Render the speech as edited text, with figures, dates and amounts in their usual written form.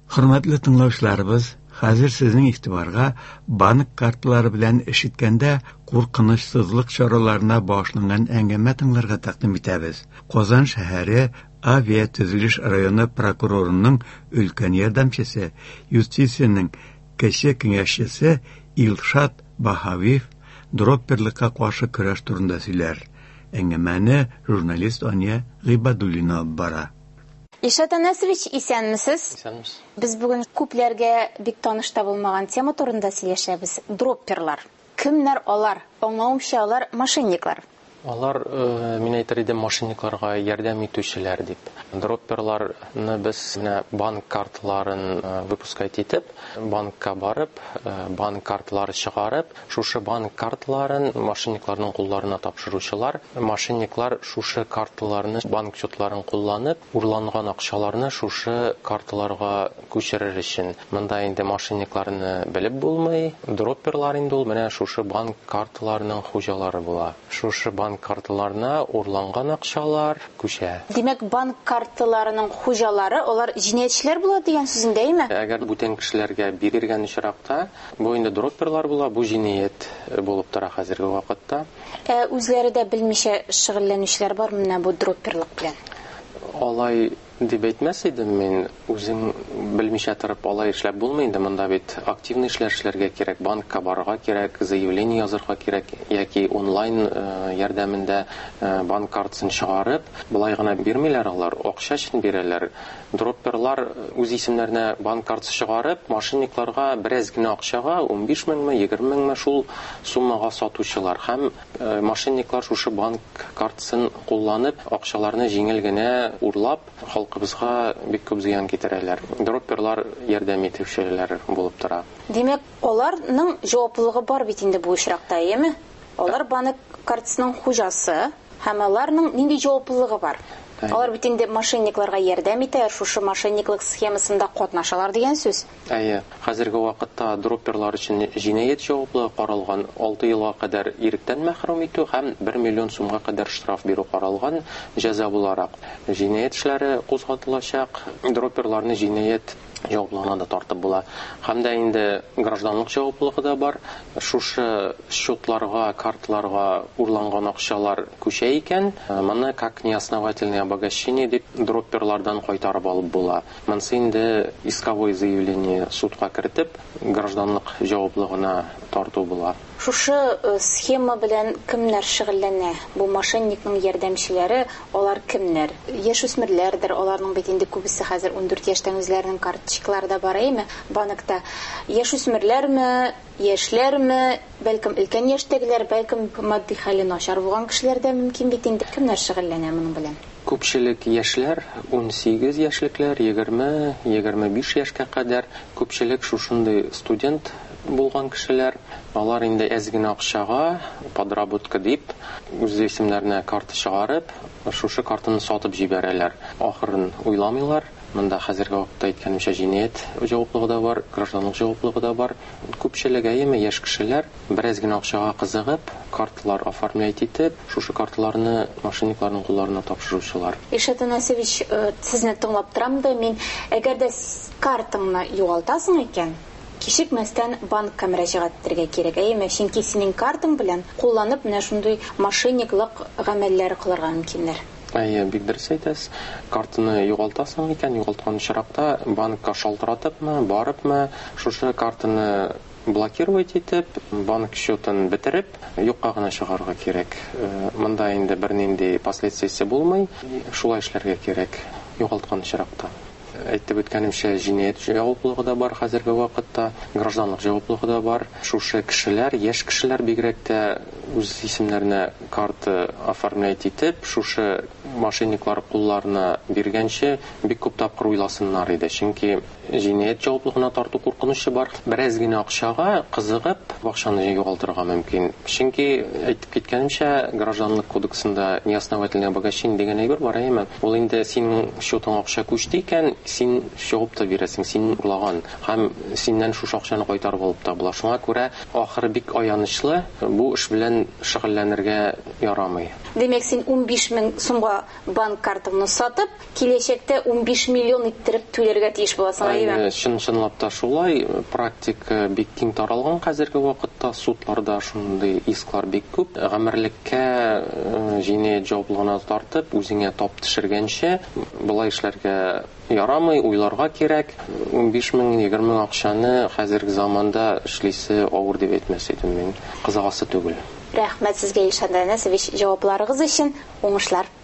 Hürmetli tınlauçlarыбыз, hazır sizin ihtibarga bank kartları bilen eşitkende korkunçsızlık çaralarına bağışlanan engeme tınlarga takdim etemiz. Kozan şehri Avia Tüzülüş Rayonu prokurorunun ülken yardımcısı, Justisiyanın Keşke Kengeşçisi İlşat Bahaviv, dropperlikka qarşı kuraş turunda söyler. Engemeni jurnalist Anya Gıybadulina bara. İlşat Anasovич, исәнмесез? Исәнмез. Biz bugün күпләргә бик таныш табылмаган тема турында сөйләшәбез. Дропперлар. Кемнәр алар? Аңлавымча алар мошенниклар. Алар мин әйтер идем мошенникларга ярдәм итүчеләр дип. Дропперларны без менә банк карталарын выпускать итеп, банкка барып, банк карталары чыгарып, шушы банк карталарын мошенникларның кулларына тапшыручылар, мошенниклар шушы карталарны, банк счетларын кулланып, урланган акчаларны шушы карталарга күчерер өчен. Монда инде мошенникларны белеп булмый, дропперлар инде ул менә шушы банк карталарының хуҗалары була. Шушы банк карталарына урланган акчалар күчә. Димәк, банк карталарының хуҗалары, алар җинаятьчеләр була дигән сүзендәйме? Әгәр бүтән кешеләргә бирелгән очракта, бу инде дропперлар була, бу җинаять булып тора хәзерге вакытта. Үзләре дә белмичә шөгыльләнүчеләр бар менә бу дропперлык белән. Алай дип әйтмәс идем мин, үзем белмичә торып алай эшләп булмый инде, монда бит активный эшләргә кирәк, банкка барырга кирәк, заявление язырга кирәк, яки онлайн ярдәмендә банк картасын чыгарып, булай гына бирмиләр алар, акча өчен бирәләр. Дропперлар үз исемнәренә банк картасы чыгарып, мошенникларга бераз гына акчага, 15 меңме, 20 меңме шул суммага сатучылар. Һәм мошенниклар шушы банк картасын кулланып, акчаларны җиңел генә урлап, халкыбызга бик күп зыян китерәләр. Дропперлар ярдәм итүчеләр булып тора. Димәк, аларның җаваплылыгы бар бит инде бу очракта, яме? Алар банк картасының хуҗасы, һәм аларның нинди җаваплылыгы бар? Алар бит инде мошенникларга ярдәм итә, шушы мошенниклык схемасында катнашалар дигән сүз. Әйе, хәзерге вакытта дропперлар өчен җинаять җаваплылыгы каралган, 6 елга кадәр иректән мәхрүм итү һәм 1 миллион сумга кадәр штраф бирү каралган җәза буларак. Җинаять эшләре кузгатылачак, дропперларны җинаять җаваплылыгына да тартып була. Һәм дә инде гражданлык җаваплылыгы да бар. Шушы счетларга, карталарга урланган акчалар күчә икән, моны как неосновательное обогащение дип дропперлардан кайтарып алып була. Монысы инде исковое заявление судка кертеп, гражданлык җаваплылыгына тарту була. Шушы схема белән кемнәр шөгыльләнә? Бу мошенникның ярдәмчеләре, алар кемнәр? Яшүсмерләрдер, аларның бит инде күбесе хәзер 14 яшьтән үзләренең карточкалары бар әйме? Банкта яшүсмерләрме, яшьләрме, бәлкем өлкән яшьтәгеләр, бәлкем матди хәле начар булган кешеләр дә мөмкин бит инде. Кемнәр шөгыльләнә моның белән? Күпчелек яшьләр, 18 яшьлекләр, 20-25 яшькә кадәр, күпчелек шушындый студент булган кешеләр, алар инде әз генә акчага подработка дип үз исемнәренә карта чыгарып, шушы картаны сатып җибәрәләр. Ахырын уйламыйлар. Монда хәзерге вакытта әйткәнемчә җинаять җаваплылыгы да бар, гражданлык җаваплылыгы да бар. Күпчелек әйеме яшь кешеләр бераз генә акчага кызыгып, карталар оформлять итеп, шушы карталарны мошенникларның кулларына тапшыручылар. Илшат Анасович, сезне тыңлап торам да, мин әгәр дә картаңны югалтасың икән, кичекмәстән банкка мөрәҗәгать итәргә кирәк. Әйеме, чөнки синең картаң белән кулланып менә шундый мошенниклык гамәлләре кылырга мөмкиннәр. Әйе, бик дөрес әйтәсез. Картаны югалтасың икән, югалткан очракта банкка шалтыратыпмы, барыпмы, шушы картаны блокировать итеп, банк счетын бетереп, юкка гына чыгарга кирәк. Монда инде бернинди последствиясе булмый, шулай эшләргә кирәк югалткан очракта. Әйтеп үткәнемчә, җинаять җаваплылыгы да бар хәзерге вакытта, гражданлык җаваплылыгы да бар. Шушы кешеләр, яшь кешеләр бигрәк тә үз исемнәренә карта оформлять итеп, шушы мошенниклар кулларына биргәнче бик күп тапкыр уйласыннар иде. Чөнки җинаять җаваплылыгына тарту куркынычы бар. Бераз генә акчага кызыгып, акчаны югалтырга мөмкин. Чөнки әйтеп киткәнемчә, гражданлык кодексында неосновательное обогащение дигән әйбер бар, әйме? Ул инде синең счетыңа акча күчте икән, син җавап та бирәсең, син урлаган, һәм синнән шушы акчаны кайтарып алып та була. Шуңа күрә ахыры бик аянычлы, бу эш белән шөгыльләнергә ярамый. Демәк, син 15 мең сумга банк картаңны сатып, киләчәктә 15 миллион иттереп түләргә тиеш буласың, әйеме? Чынлап та шулай. Практика бик киң таралган хәзерге вакытта, судларда шундый исклар бик күп. Гамерлеккә җинаять җаваплылыгына тартып, үзеңә тап төшергәнчә, булай эшләргә ярамый, уйларга кирәк. 15 мең, 20 мең акчаны хәзерге заманда эшлисе авыр дип әйтмәс идем мин. Кызыгасы түгел. Рәхмәт сезгә, Илшат Нәсевич, җавапларыгыз өчен. Уңышлар.